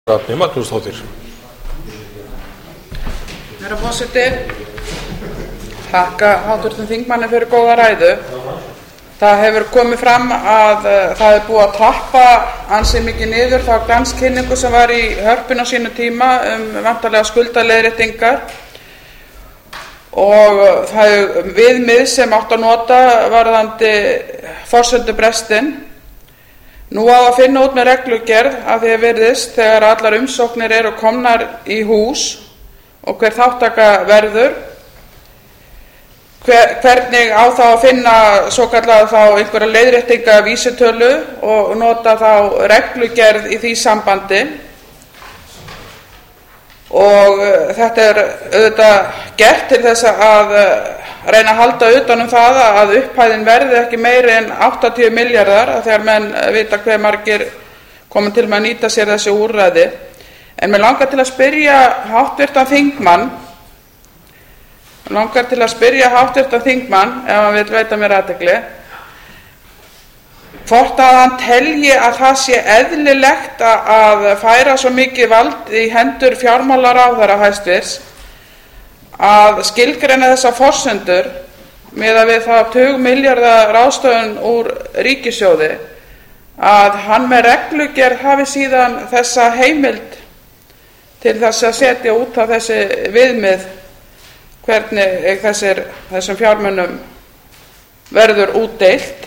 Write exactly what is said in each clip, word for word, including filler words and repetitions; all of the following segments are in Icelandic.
Rafni Magnúsdóttir. Herra forseti, þakka háttvirtum þingmanni fyrir góða ræðu. Það hefur komið fram að uh, það er búið að trappa ansi mikið niður þá glanskynningu sem var í Hörpunni á sínum tíma um væntanlega skuldaleiðréttingar og uh, það er viðmið sem átt að nota varðandi forsendubrestin. Nú á að finna út með reglugerð að því að virðist þegar allar umsóknir eru komnar í hús og hver þátttaka verður, hver, hvernig á þá að finna svokallaða þá einhverja leiðréttinga vísitölu og nota þá reglugerð í því sambandi. Og uh, þetta er auðvitað gert til þess að uh, reyna að halda utan um það að upphæðin verði ekki meiri en áttatíu milljarðar þegar menn vita hve margir koma til með að nýta sér þessi úrræði. En mér langar til að spyrja háttvirtan þingmann, mér langar til að spyrja háttvirtan þingmann, ef hann vill veita mér athygli, hvort að hann telji að það sé eðlilegt að færa svo mikið vald í hendur fjármálaráðherra hæstvirts að skilgreina þessar forsendur miðað við það tugmilljarða ráðstöfun úr ríkissjóði, að hann með reglugerð hafi síðan þessa heimild til þess að setja út af þessi viðmið hvernig þessir, þessum fjármunum verður útdeilt.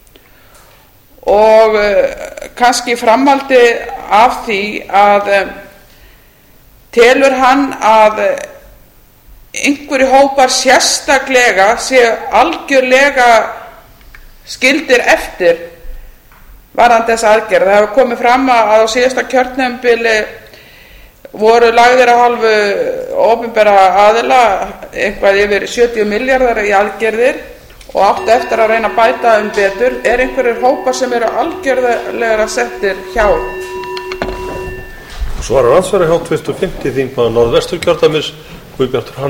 Og kannski framhaldi af því að telur hann að einhverju hópar sérstaklega séu algjörlega skildir eftir varðandi þessa aðgerð. Það hefur komið fram að á síðasta kjörtímabili voru lagðir af hálfu opinberra aðila eitthvað yfir sjötíu milljarðar í aðgerðir og átti eftir að reyna að bæta um betur. Er einhverjir hópar sem eru algjörlega settir hjá? Svarar andsvari háttvirtur fimmti þingmaður Norðvesturkjördæmis, Guðbjartur Hannesson.